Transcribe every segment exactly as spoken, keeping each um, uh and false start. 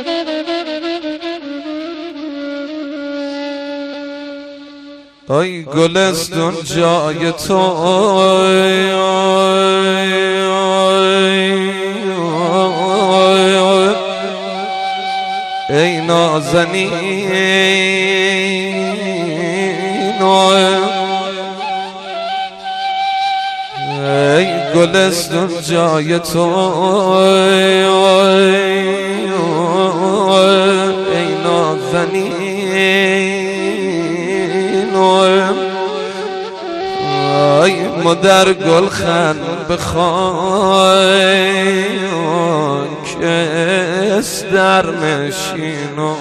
ای گلستون جای تو، ای نازنین، ای گلستون جای تو، ای نازنین، ای مادر گلخن بخوان کس در نشینو،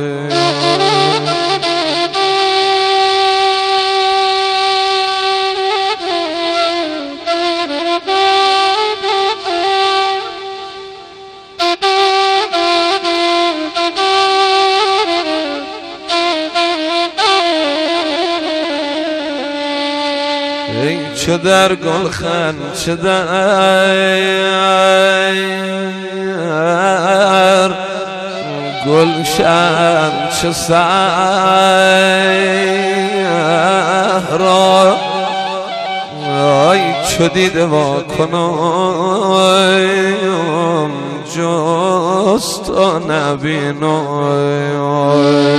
ای چه در گلخن چه در گلشن چه صحرا، ای چه دیده وا کنم جز تو نبینم،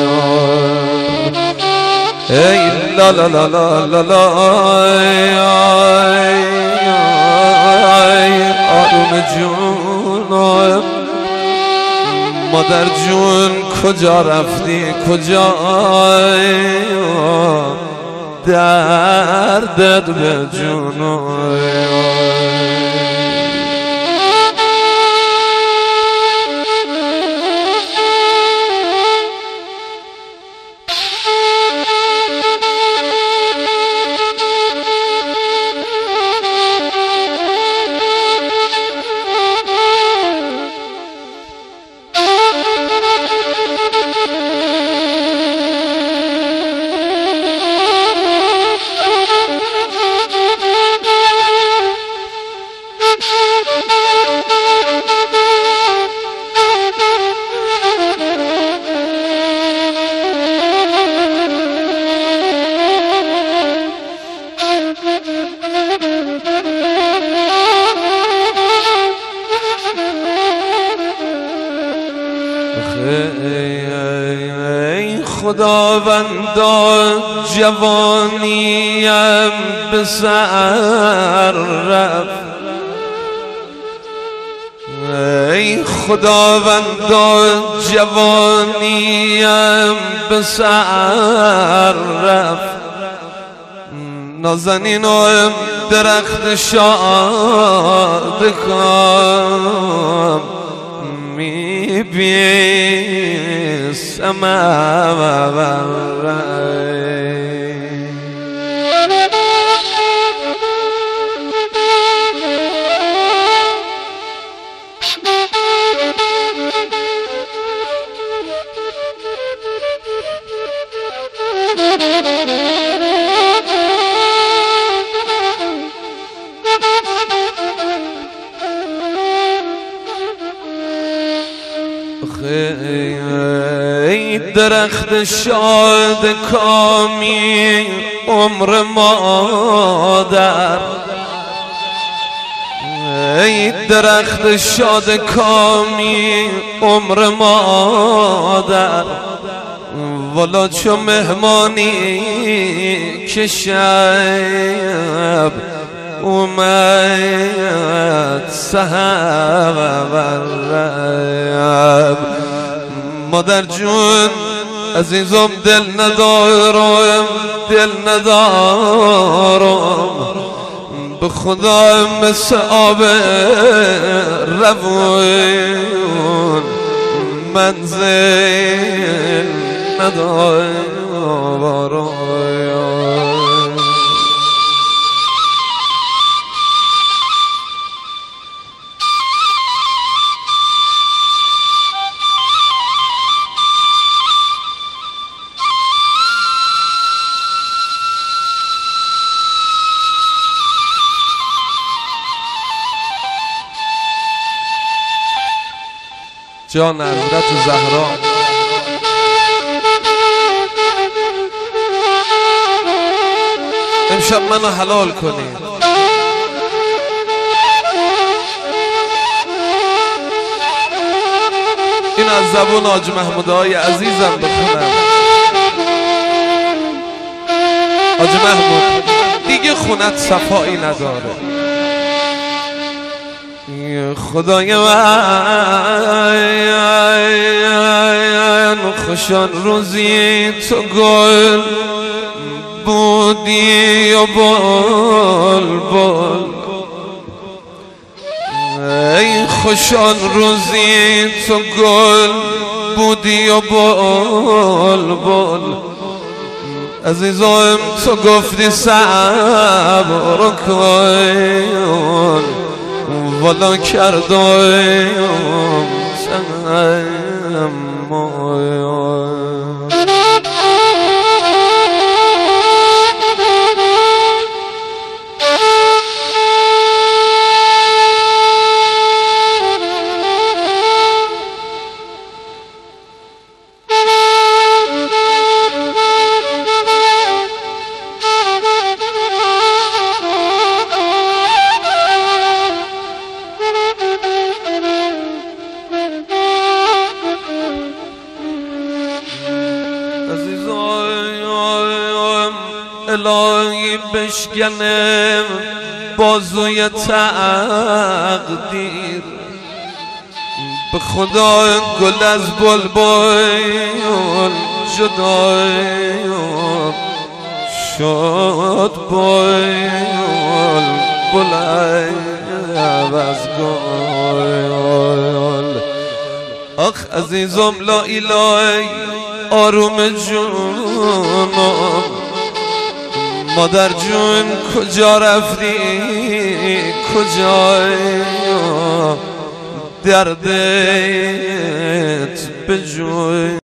ای لا لا لا لا لا لا، آروم جون، مادر جون کجا رفتی کجا، دردت به جون، ای خداوندا جوانیم به سر رفت، ای خداوندا جوانیم به سر رفت، نازنینم درخت شادکام میبی سماور، ای درخت شاد کامی عمر مادر، ای درخت شاد کامی عمر مادر، والا چو مهمانی که شب اومد سحر، مادر جون عزیزم دل ندارم دل ندارم، به خدا مثل آب روون منزل ندارم. جان حضرت زهرا. امشب منو حلال کنید. این از زبون حاج محمود آقای عزیزم بخونم. حاج محمود دیگه خونت صفایی نداره. خدای من خوشان روزی تو گل بودی و بل بل. ای خوشان روزی تو گل بودی و بل بل. عزیزم تو گفتی صبر کن والا کردم تحمل. الهی بشکنم بازوی تقدیر. به خدا گل از بلبل جدا شد بای بلند از گل. آخ عزیزم لا اله آروم جونم مادر جون کجا رفتی کجا دردت به جون.